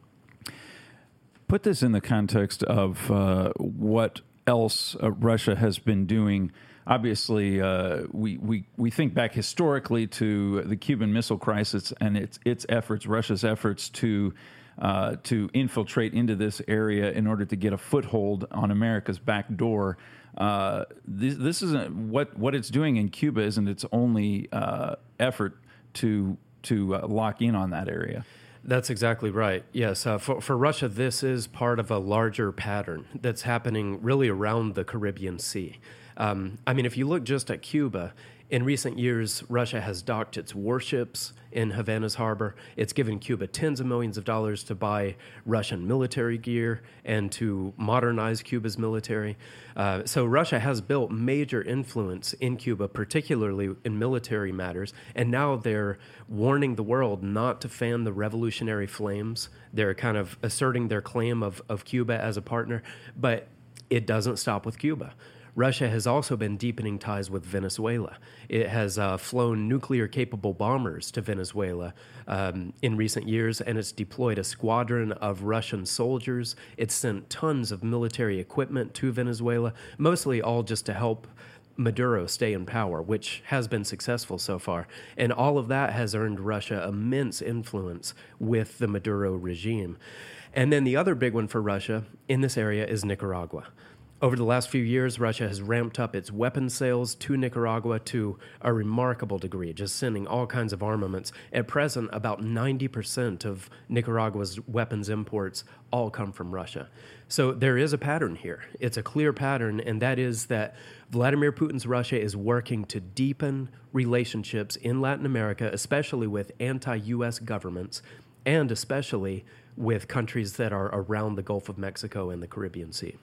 [SPEAKER 2] Put this in the context of uh, what else uh, Russia has been doing. Obviously, uh, we, we, we think back historically to the Cuban Missile Crisis and its its efforts, Russia's efforts to uh, to infiltrate into this area in order to get a foothold on America's back door. Uh, this, this isn't what what it's doing in Cuba isn't its only uh, effort to to uh, lock in on that area.
[SPEAKER 3] That's exactly right. Yes, uh, for, for Russia, this is part of a larger pattern that's happening really around the Caribbean Sea. Um, I mean, if you look just at Cuba, in recent years, Russia has docked its warships in Havana's harbor. It's given Cuba tens of millions of dollars to buy Russian military gear and to modernize Cuba's military. Uh, so Russia has built major influence in Cuba, particularly in military matters, and now they're warning the world not to fan the revolutionary flames. They're kind of asserting their claim of, of Cuba as a partner, but it doesn't stop with Cuba. Russia has also been deepening ties with Venezuela. It has uh, flown nuclear-capable bombers to Venezuela um, in recent years, and it's deployed a squadron of Russian soldiers. It's sent tons of military equipment to Venezuela, mostly all just to help Maduro stay in power, which has been successful so far. And all of that has earned Russia immense influence with the Maduro regime. And then the other big one for Russia in this area is Nicaragua. Over the last few years, Russia has ramped up its weapons sales to Nicaragua to a remarkable degree, just sending all kinds of armaments. At present, about ninety percent of Nicaragua's weapons imports all come from Russia. So there is a pattern here. It's a clear pattern, and that is that Vladimir Putin's Russia is working to deepen relationships in Latin America, especially with anti-U S governments, and especially with countries that are around the Gulf of Mexico and the Caribbean Sea.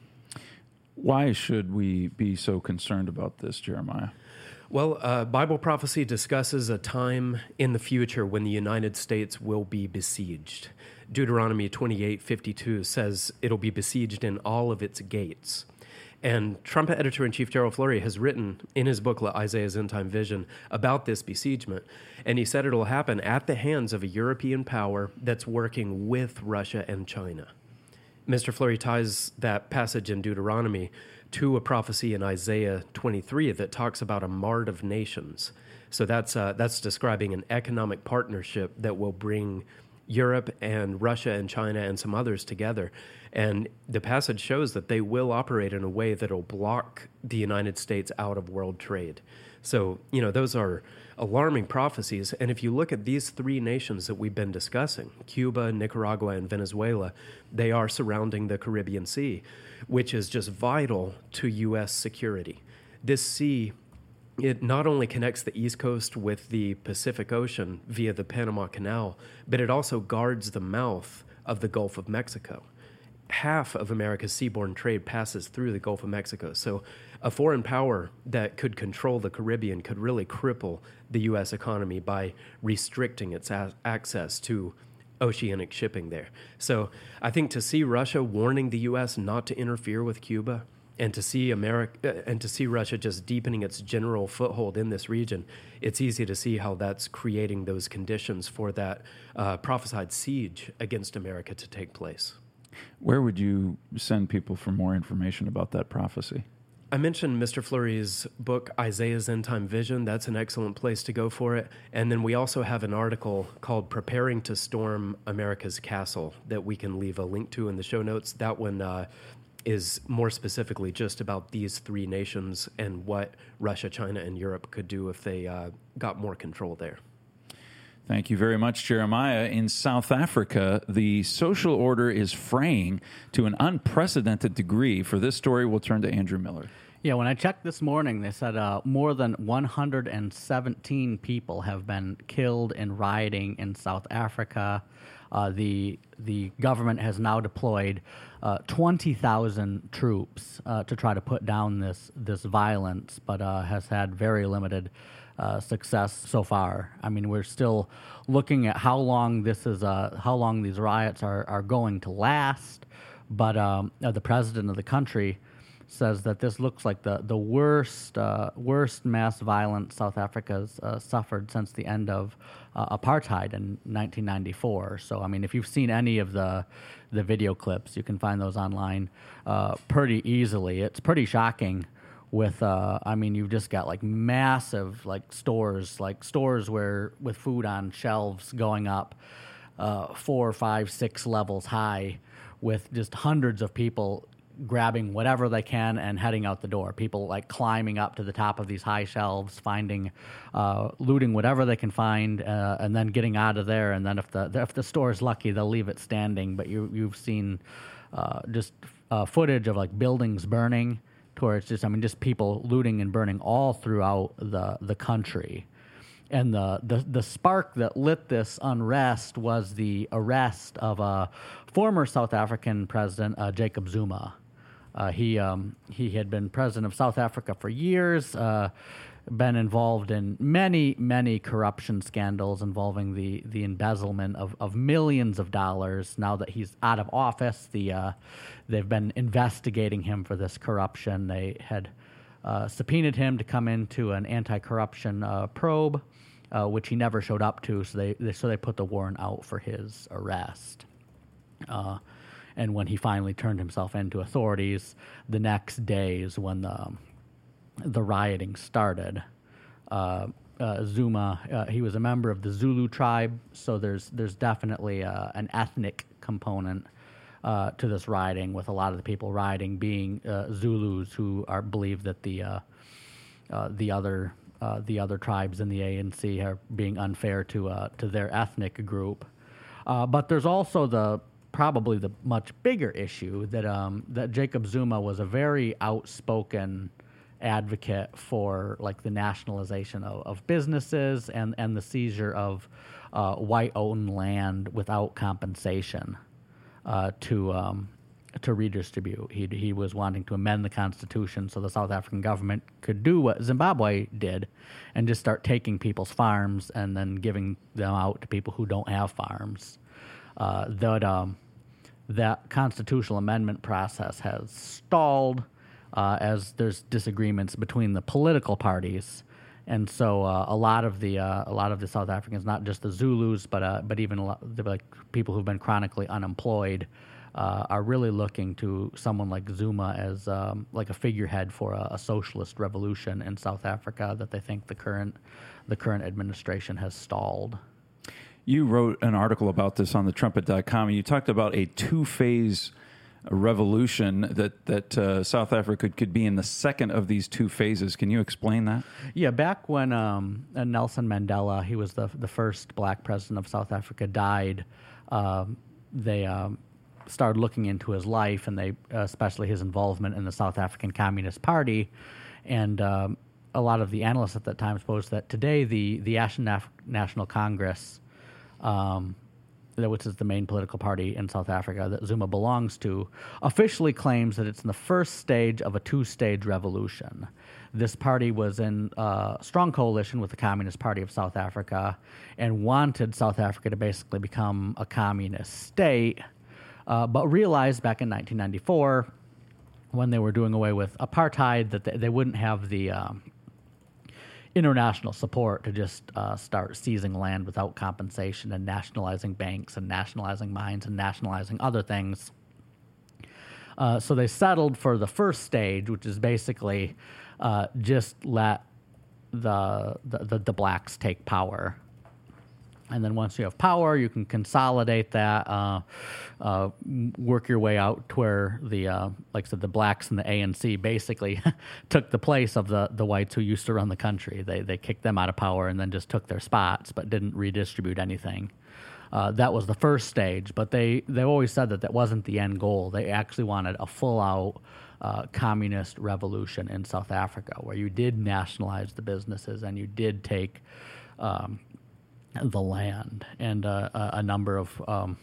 [SPEAKER 2] Why should we be so concerned about this, Jeremiah?
[SPEAKER 3] Well, uh, Bible prophecy discusses a time in the future when the United States will be besieged. Deuteronomy twenty-eight fifty-two says it'll be besieged in all of its gates. And Trumpet editor-in-chief Gerald Flurry has written in his booklet, Isaiah's End Time Vision, about this besiegement. And he said it'll happen at the hands of a European power that's working with Russia and China. Mister Flurry ties that passage in Deuteronomy to a prophecy in Isaiah twenty-three that talks about a mart of nations. So that's uh, that's describing an economic partnership that will bring Europe and Russia and China and some others together. And the passage shows that they will operate in a way that will block the United States out of world trade. So, you know, those are alarming prophecies. And if you look at these three nations that we've been discussing, Cuba, Nicaragua, and Venezuela, they are surrounding the Caribbean Sea, which is just vital to U S security. This sea, it not only connects the East Coast with the Pacific Ocean via the Panama Canal, but it also guards the mouth of the Gulf of Mexico. Half of America's seaborne trade passes through the Gulf of Mexico. So a foreign power that could control the Caribbean could really cripple the U S economy by restricting its a- access to oceanic shipping there. So I think to see Russia warning the U S not to interfere with Cuba, and to see America and to see Russia just deepening its general foothold in this region, it's easy to see how that's creating those conditions for that uh, prophesied siege against America to take place.
[SPEAKER 2] Where would you send people for more information about that prophecy?
[SPEAKER 3] I mentioned Mister Flurry's book, Isaiah's End Time Vision. That's an excellent place to go for it. And then we also have an article called Preparing to Storm America's Castle that we can leave a link to in the show notes. That one uh, is more specifically just about these three nations and what Russia, China, and Europe could do if they uh, got more control there.
[SPEAKER 2] Thank you very much, Jeremiah. In South Africa, the social order is fraying to an unprecedented degree. For this story, we'll turn to Andrew Miller.
[SPEAKER 6] Yeah, when I checked this morning, they said uh, more than one hundred seventeen people have been killed in rioting in South Africa. Uh, the the government has now deployed uh, twenty thousand troops uh, to try to put down this this violence, but uh, has had very limited uh, success so far. I mean, we're still looking at how long this is, uh, how long these riots are are going to last. But um, uh, the president of the country says that this looks like the the worst uh, worst mass violence South Africa's uh, suffered since the end of uh, apartheid in nineteen ninety-four. So, I mean, if you've seen any of the the video clips, you can find those online uh, pretty easily. It's pretty shocking. With, uh, I mean, you've just got like massive like stores, like stores where with food on shelves going up uh, four, five, six levels high, with just hundreds of people grabbing whatever they can and heading out the door. People like climbing up to the top of these high shelves, finding, uh, looting whatever they can find, uh, and then getting out of there. And then if the if the store is lucky, they'll leave it standing. But you you've seen uh, just uh, footage of like buildings burning, to where it's just I mean just people looting and burning all throughout the the country. And the, the, the spark that lit this unrest was the arrest of a former South African president, uh, Jacob Zuma. Uh, he um, he had been president of South Africa for years, uh, been involved in many, many corruption scandals involving the, the embezzlement of, of millions of dollars. Now that he's out of office, the uh, they've been investigating him for this corruption. They had uh, subpoenaed him to come into an anti-corruption uh, probe, uh, which he never showed up to, so they, they so they put the warrant out for his arrest. Uh, and when he finally turned himself into authorities, the next day is when the the rioting started. Uh, uh, Zuma, uh, he was a member of the Zulu tribe, so there's there's definitely uh, an ethnic component uh, to this rioting, with a lot of the people rioting being uh, Zulus who are believe that the uh, uh, the other uh, the other tribes in the A N C are being unfair to uh, to their ethnic group. Uh, but there's also the probably the much bigger issue that um, that Jacob Zuma was a very outspoken advocate for like the nationalization of, of businesses and, and the seizure of uh, white-owned land without compensation uh, to um, to redistribute. He he was wanting to amend the Constitution so the South African government could do what Zimbabwe did and just start taking people's farms and then giving them out to people who don't have farms. Uh, that um, that constitutional amendment process has stalled uh, as there's disagreements between the political parties, and so uh, a lot of the uh, a lot of the South Africans, not just the Zulus, but uh, but even a lot, the, like people who've been chronically unemployed, uh, are really looking to someone like Zuma as um, like a figurehead for a, a socialist revolution in South Africa that they think the current the current administration has stalled.
[SPEAKER 2] You wrote an article about this on the trumpet dot com, and you talked about a two-phase revolution that, that uh, South Africa could, could be in the second of these two phases. Can you explain that?
[SPEAKER 6] Yeah, back when um, Nelson Mandela, he was the the first black president of South Africa, died, um, they um, started looking into his life, and they uh, especially his involvement in the South African Communist Party, and um, a lot of the analysts at that time supposed that today the, the African National Congress, Um, which is the main political party in South Africa that Zuma belongs to, officially claims that it's in the first stage of a two-stage revolution. This party was in uh, strong coalition with the Communist Party of South Africa and wanted South Africa to basically become a communist state, uh, but realized back in nineteen ninety-four, when they were doing away with apartheid, that they, they wouldn't have the um, international support to just uh, start seizing land without compensation and nationalizing banks and nationalizing mines and nationalizing other things. Uh, so they settled for the first stage, which is basically uh, just let the, the, the, the blacks take power. And then once you have power, you can consolidate that, uh, uh, work your way out to where the, uh, like I said, the blacks and the A N C basically took the place of the, the whites who used to run the country. They they kicked them out of power and then just took their spots, but didn't redistribute anything. Uh, that was the first stage, but they they always said that that wasn't the end goal. They actually wanted a full-out uh, communist revolution in South Africa, where you did nationalize the businesses and you did take Um, the land, and uh, a, a number of um,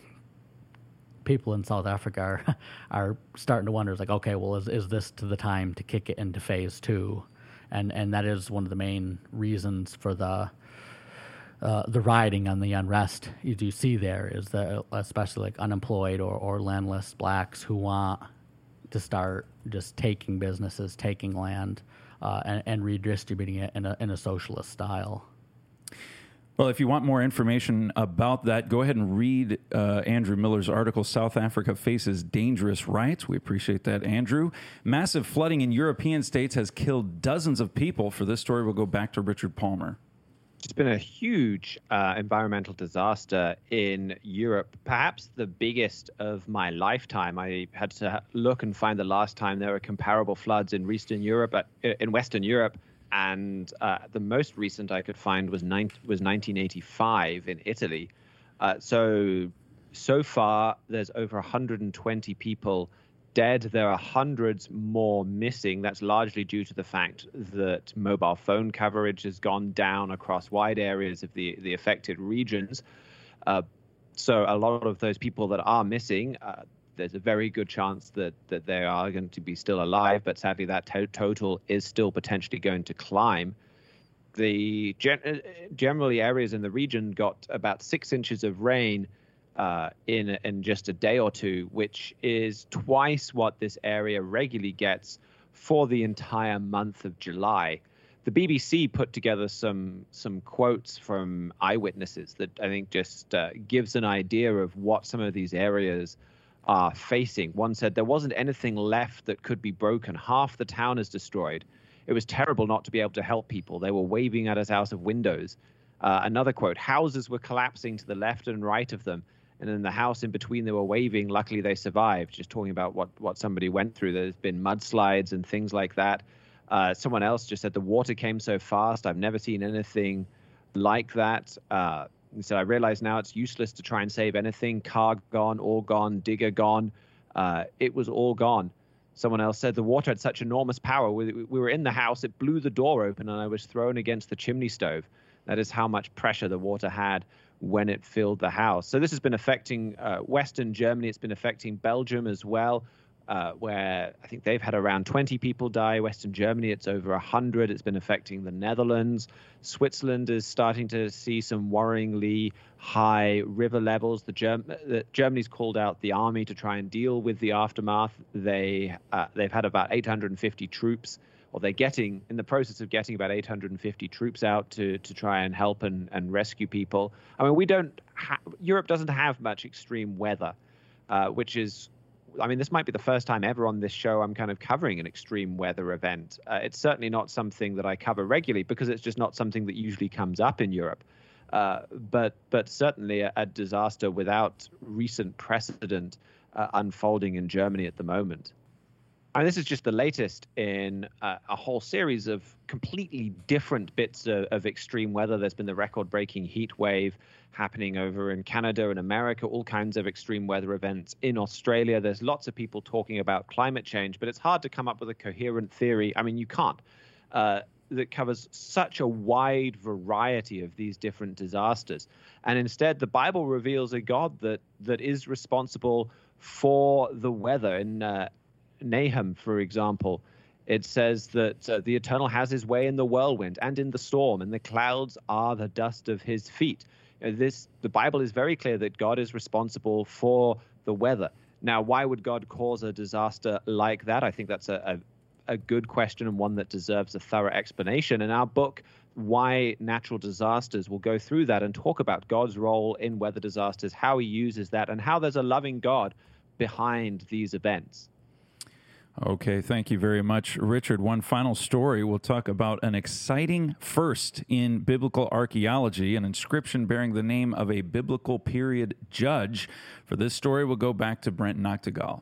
[SPEAKER 6] people in South Africa are, are starting to wonder, like, okay, well, is is this to the time to kick it into phase two? And and that is one of the main reasons for the uh, the rioting and the unrest you do see there, is that especially like unemployed or, or landless blacks who want to start just taking businesses, taking land, uh, and, and redistributing it in a in a socialist style.
[SPEAKER 2] Well, if you want more information about that, go ahead and read uh, Andrew Miller's article, South Africa Faces Dangerous Riots. We appreciate that, Andrew. Massive flooding in European states has killed dozens of people. For this story, we'll go back to Richard Palmer.
[SPEAKER 4] It's been a huge uh, environmental disaster in Europe, perhaps the biggest of my lifetime. I had to look and find the last time there were comparable floods in Eastern Europe, uh, in Western Europe. And uh, the most recent I could find was nine, was nineteen eighty-five in Italy. Uh, so, so far, there's over one hundred twenty people dead. There are hundreds more missing. That's largely due to the fact that mobile phone coverage has gone down across wide areas of the, the affected regions. Uh, so a lot of those people that are missing, uh, there's a very good chance that, that they are going to be still alive, but sadly that to- total is still potentially going to climb. The gen- generally areas in the region got about six inches of rain uh, in in just a day or two, which is twice what this area regularly gets for the entire month of July. The B B C put together some some quotes from eyewitnesses that I think just uh, gives an idea of what some of these areas are facing. One said, there wasn't anything left that could be broken. Half the town is destroyed. It was terrible not to be able to help people. They were waving at us out of windows. Uh, another quote, houses were collapsing to the left and right of them. And in the house in between, they were waving. Luckily, they survived. Just talking about what, what somebody went through. There's been mudslides and things like that. Uh, someone else just said the water came so fast. I've never seen anything like that. Uh, He said, I realize now it's useless to try and save anything. Car gone, all gone, digger gone. Uh, it was all gone. Someone else said the water had such enormous power. We, we were in the house. It blew the door open and I was thrown against the chimney stove. That is how much pressure the water had when it filled the house. So this has been affecting uh, Western Germany. It's been affecting Belgium as well, uh, where I think they've had around twenty people die. Western Germany, it's over one hundred. It's been affecting the Netherlands. Switzerland is starting to see some worryingly high river levels. The, Germ- the Germany's called out the army to try and deal with the aftermath. They, uh, they've had about eight hundred fifty troops, or they're getting, in the process of getting about eight hundred fifty troops out to, to try and help and, and rescue people. I mean, we don't, ha- Europe doesn't have much extreme weather, uh, which is, I mean, this might be the first time ever on this show I'm kind of covering an extreme weather event. Uh, it's certainly not something that I cover regularly because it's just not something that usually comes up in Europe. Uh, but but certainly a, a disaster without recent precedent uh, unfolding in Germany at the moment. And this is just the latest in uh, a whole series of completely different bits of, of extreme weather. There's been the record-breaking heat wave happening over in Canada and America, all kinds of extreme weather events in Australia. There's lots of people talking about climate change, but it's hard to come up with a coherent theory. I mean, you can't. Uh, that covers such a wide variety of these different disasters. And instead, the Bible reveals a God that that is responsible for the weather. In uh, Nahum, for example, it says that uh, the Eternal has his way in the whirlwind and in the storm, and the clouds are the dust of his feet. You know, this the Bible is very clear that God is responsible for the weather. Now, why would God cause a disaster like that? I think that's a, a a good question and one that deserves a thorough explanation. In our book, Why Natural Disasters, we'll go through that and talk about God's role in weather disasters, how he uses that, and how there's a loving God behind these events.
[SPEAKER 2] Okay, thank you very much, Richard. One final story. We'll talk about an exciting first in biblical archaeology, an inscription bearing the name of a biblical period judge. For this story, we'll go back to Brent Noctegal.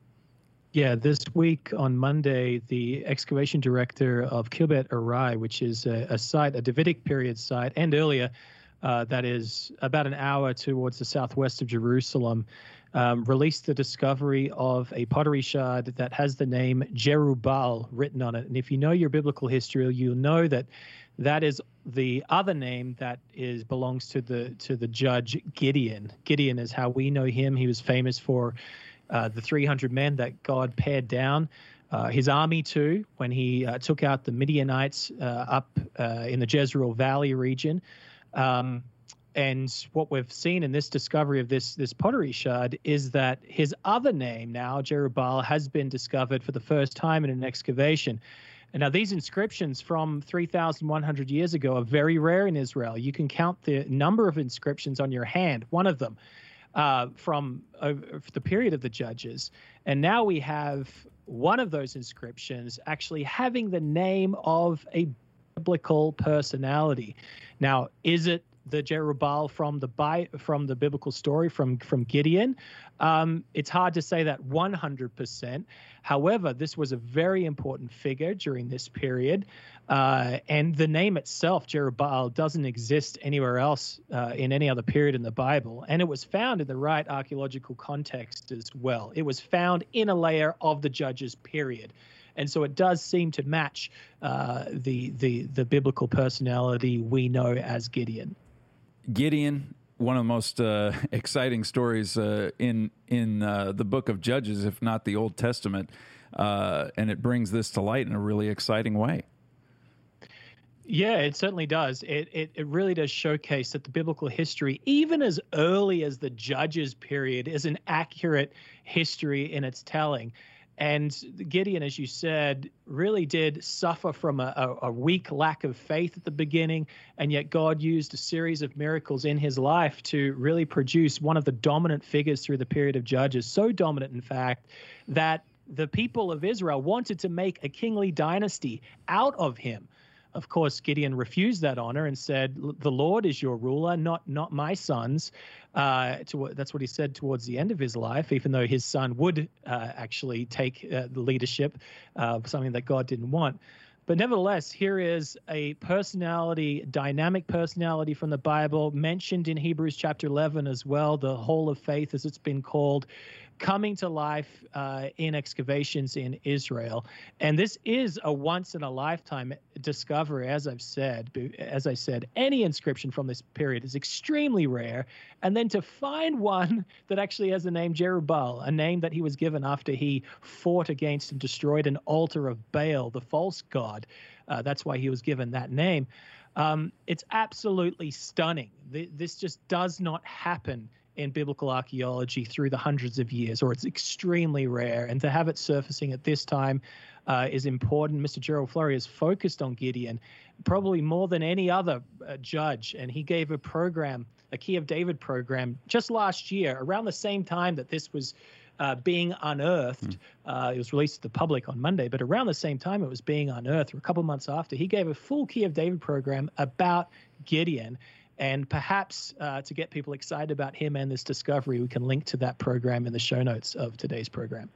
[SPEAKER 5] Yeah, this week on Monday, the excavation director of Kibbutz Arai, which is a, a site, a Davidic period site, and earlier, uh, that is about an hour towards the southwest of Jerusalem, Um, released the discovery of a pottery shard that has the name Jerubbaal written on it. And if you know your biblical history, you'll know that that is the other name that is belongs to the to the judge Gideon. Gideon is how we know him. He was famous for uh, the three hundred men that God pared down. Uh, his army, too, when he uh, took out the Midianites uh, up uh, in the Jezreel Valley region. Um, And what we've seen in this discovery of this this pottery shard is that his other name now, Jerubbaal, has been discovered for the first time in an excavation. And now these inscriptions from three thousand one hundred years ago are very rare in Israel. You can count the number of inscriptions on your hand, one of them, uh, from uh, the period of the judges. And now we have one of those inscriptions actually having the name of a biblical personality. Now, is it the Jerubbaal from the Bi- from the biblical story from from Gideon? Um, it's hard to say that one hundred percent. However, this was a very important figure during this period, uh, and the name itself, Jerubbaal, doesn't exist anywhere else uh, in any other period in the Bible, and it was found in the right archaeological context as well. It was found in a layer of the Judges period. And so it does seem to match uh, the the the biblical personality we know as Gideon.
[SPEAKER 2] Gideon, one of the most uh, exciting stories uh, in in uh, the book of Judges, if not the Old Testament, uh, and it brings this to light in a really exciting way.
[SPEAKER 5] Yeah, it certainly does. It, it it really does showcase that the biblical history, even as early as the Judges period, is an accurate history in its telling. And Gideon, as you said, really did suffer from a, a, a weak lack of faith at the beginning, and yet God used a series of miracles in his life to really produce one of the dominant figures through the period of Judges, so dominant, in fact, that the people of Israel wanted to make a kingly dynasty out of him. Of course, Gideon refused that honor and said, "The Lord is your ruler, not not my sons." Uh, to, that's what he said towards the end of his life, even though his son would uh, actually take uh, the leadership, uh, something that God didn't want. But nevertheless, here is a personality, dynamic personality from the Bible, mentioned in Hebrews chapter eleven as well, the Hall of Faith, as it's been called, coming to life uh, in excavations in Israel. And this is a once-in-a-lifetime discovery, as I've said. As I said, any inscription from this period is extremely rare. And then to find one that actually has the name Jerubbaal, a name that he was given after he fought against and destroyed an altar of Baal, the false god. Uh, that's why he was given that name. Um, it's absolutely stunning. This just does not happen in biblical archaeology through the hundreds of years, or it's extremely rare. And to have it surfacing at this time uh, is important. Mister Gerald Flurry is focused on Gideon probably more than any other uh, judge, and he gave a program, a Key of David program, just last year, around the same time that this was uh, being unearthed. Mm. Uh, it was released to the public on Monday, but around the same time it was being unearthed, or a couple months after, he gave a full Key of David program about Gideon. And perhaps uh, to get people excited about him and this discovery, we can link to that program in the show notes of today's program.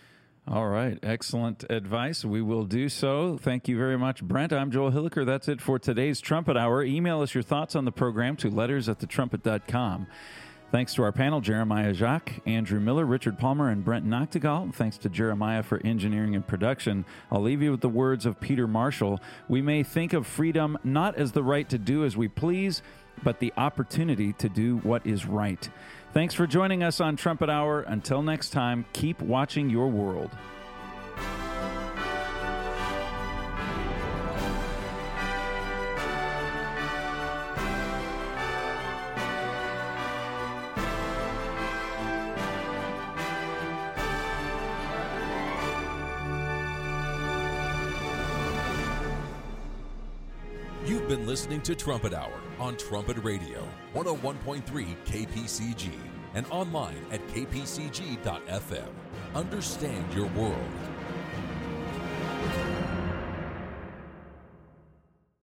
[SPEAKER 2] All right. Excellent advice. We will do so. Thank you very much, Brent. I'm Joel Hilliker. That's it for today's Trumpet Hour. Email us your thoughts on the program to letters at the trumpet dot com. Thanks to our panel, Jeremiah Jacques, Andrew Miller, Richard Palmer, and Brent Noctegal. Thanks to Jeremiah for engineering and production. I'll leave you with the words of Peter Marshall. We may think of freedom not as the right to do as we please, but the opportunity to do what is right. Thanks for joining us on Trumpet Hour. Until next time, keep watching your world.
[SPEAKER 1] You've been listening to Trumpet Hour on Trumpet Radio, one oh one point three K P C G, and online at k p c g dot f m. Understand your world.